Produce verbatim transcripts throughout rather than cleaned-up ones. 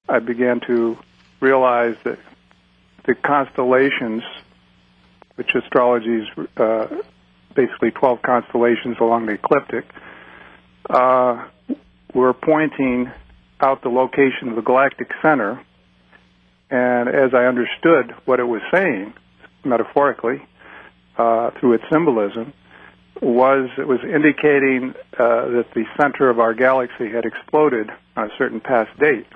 I began to realize that the constellations, which astrology is uh, basically twelve constellations along the ecliptic, uh, were pointing out the location of the galactic center. And as I understood what it was saying, metaphorically, uh, through its symbolism, was it was indicating uh, that the center of our galaxy had exploded on a certain past date.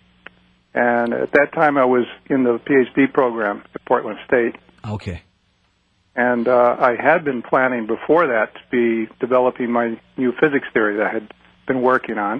And at that time, I was in the PhD program at Portland State. Okay. And uh, I had been planning before that to be developing my new physics theory that I had been working on.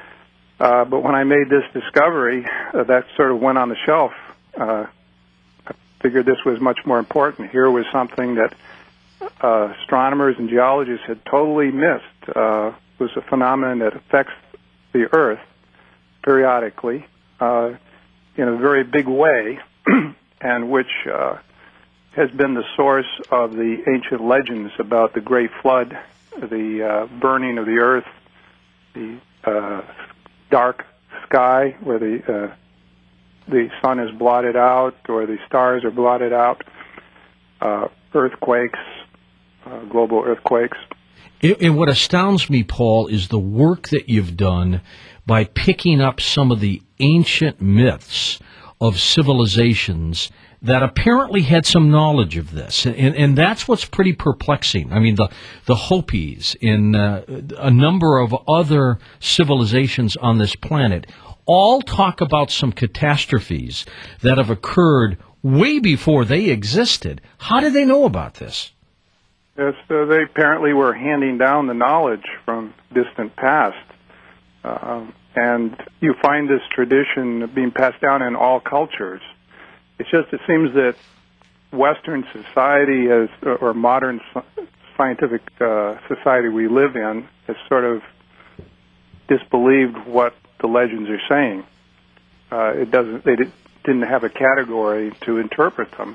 Uh, but when I made this discovery, uh, that sort of went on the shelf. Uh, I figured this was much more important. Here was something that uh, astronomers and geologists had totally missed. Uh, it was a phenomenon that affects the Earth periodically uh, in a very big way, and which uh, has been the source of the ancient legends about the Great Flood, the uh, burning of the Earth, the uh, dark sky where the uh, the sun is blotted out or the stars are blotted out, uh, earthquakes, uh, global earthquakes. And what astounds me, Paul, is the work that you've done by picking up some of the ancient myths of civilizations that apparently had some knowledge of this. And, and that's what's pretty perplexing. I mean, the, the Hopis and uh, a number of other civilizations on this planet all talk about some catastrophes that have occurred way before they existed. How did they know about this? Yes, uh, they apparently were handing down the knowledge from distant past. Um, and you find this tradition being passed down in all cultures. It's just, it seems that Western society, has, or modern scientific uh, society we live in, has sort of disbelieved what the legends are saying. Uh, it doesn't. They did, didn't have a category to interpret them,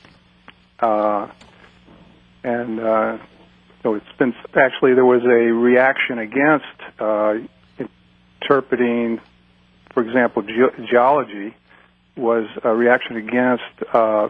uh, and uh, so it's been actually there was a reaction against uh, interpreting, for example, ge- geology. Was a reaction against uh,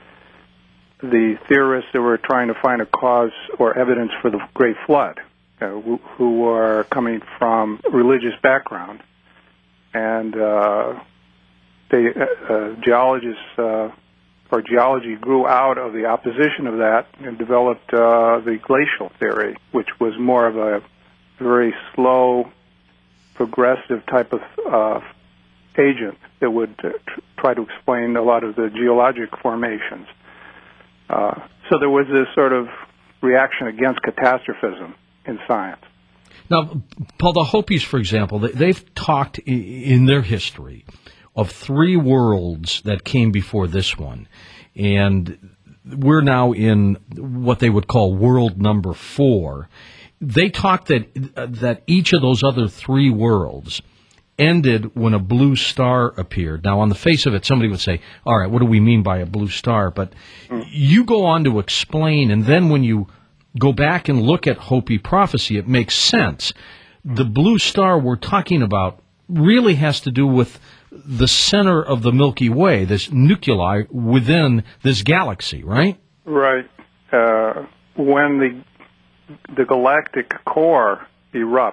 the theorists that were trying to find a cause or evidence for the Great Flood, uh, who, who are coming from religious background. And uh, they, uh, uh, geologists, uh, or geology grew out of the opposition of that and developed uh, the glacial theory, which was more of a very slow, progressive type of uh, agent that would uh, tr- try to explain a lot of the geologic formations. Uh, so there was this sort of reaction against catastrophism in science. Now, Paul, the Hopis, for example, they've talked in their history of three worlds that came before this one. And we're now in what they would call world number four. They talked that that each of those other three worlds ended when a blue star appeared. Now, on the face of it, somebody would say, all right, what do we mean by a blue star? But mm. you go on to explain, and then when you go back and look at Hopi prophecy, it makes sense. The blue star we're talking about really has to do with the center of the Milky Way, this nuclei within this galaxy, right? Right. Uh, when the the galactic core erupts,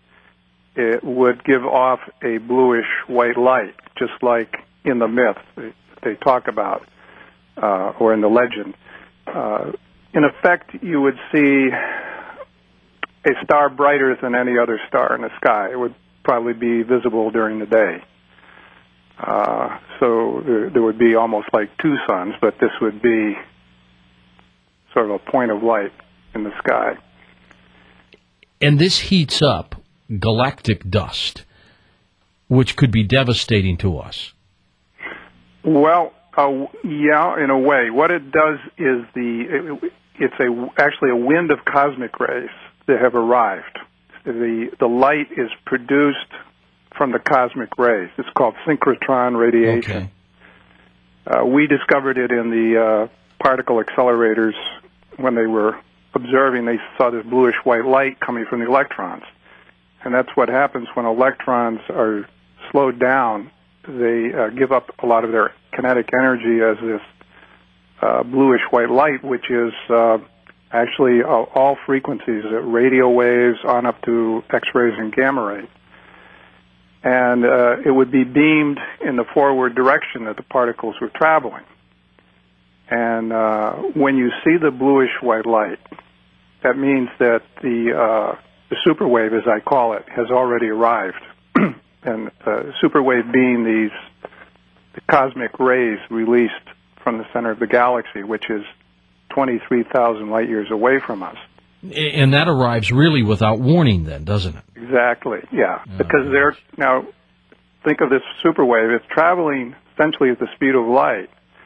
it would give off a bluish-white light, just like in the myth they, they talk about, uh, or in the legend. Uh, in effect, you would see a star brighter than any other star in the sky. It would probably be visible during the day. Uh, so there, there would be almost like two suns, but this would be sort of a point of light in the sky. And this heats up galactic dust, which could be devastating to us. Well, uh, yeah, in a way. What it does is the it, it's a actually a wind of cosmic rays that have arrived. The the light is produced from the cosmic rays. It's called synchrotron radiation. Okay. Uh, we discovered it in the uh, particle accelerators when they were observing. They saw this bluish-white light coming from the electrons. And that's what happens when electrons are slowed down they uh, give up a lot of their kinetic energy as this uh, bluish-white light, which is uh, actually uh, all frequencies, uh, radio waves on up to X-rays and gamma rays. And uh, it would be beamed in the forward direction that the particles were traveling. And uh, when you see the bluish-white light, that means that the, uh, the superwave, as I call it, has already arrived. And uh, superwave being these the cosmic rays released from the center of the galaxy, which is twenty-three thousand light years away from us. And that arrives really without warning then, doesn't it? Exactly, yeah. Oh, because they're, now, think of this superwave. It's traveling essentially at the speed of light.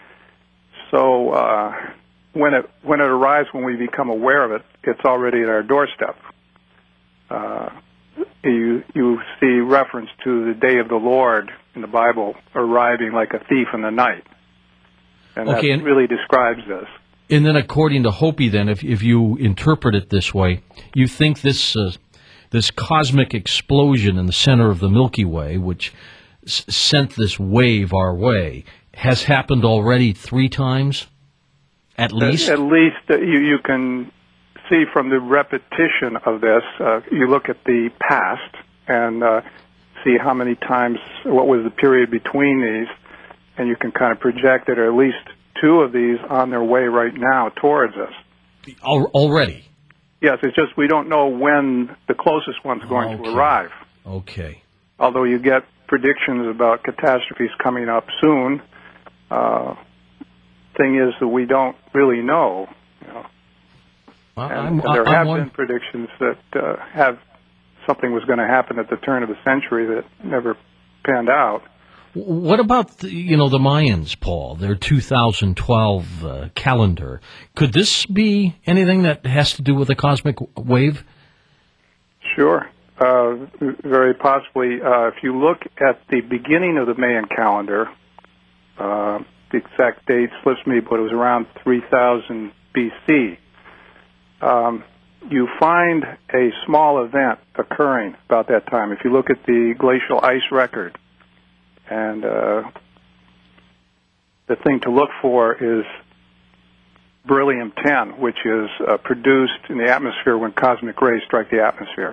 So uh, when it when it arrives, when we become aware of it, it's already at our doorstep. Uh, you you see reference to the day of the Lord in the Bible arriving like a thief in the night, and okay, that and, really describes this. And then, according to Hopi, then, if if you interpret it this way, you think this uh, this cosmic explosion in the center of the Milky Way, which s- sent this wave our way, has happened already three times, at least? At, at least uh, you, you can see from the repetition of this, uh, you look at the past and uh, see how many times, what was the period between these, and you can kind of project that at least two of these on their way right now towards us. Al- already? Yes, it's just we don't know when the closest one's going okay. to arrive. Okay. Although you get predictions about catastrophes coming up soon, uh, thing is that we don't really know. You know. Well, and, I'm, and there I'm have one... been predictions that uh, have something was going to happen at the turn of the century that never panned out. What about the, you know the Mayans, Paul? Their two thousand twelve uh, calendar. Could this be anything that has to do with a cosmic wave? Sure, uh, very possibly. Uh, if you look at the beginning of the Mayan calendar, uh, the exact date slips me, but it was around three thousand B C. Um, you find a small event occurring about that time. If you look at the glacial ice record, and uh, the thing to look for is beryllium ten, which is uh, produced in the atmosphere when cosmic rays strike the atmosphere.